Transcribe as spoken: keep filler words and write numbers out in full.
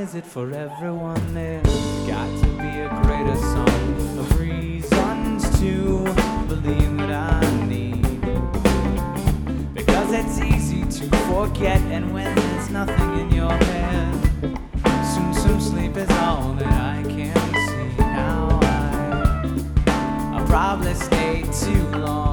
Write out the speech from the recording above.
is it for everyone? There's got to be a greater sum of reasons to believe that I need, because it's easy to forget, and when there's nothing in your head, soon some sleep is all that I can see. Now I, I probably stayed too long.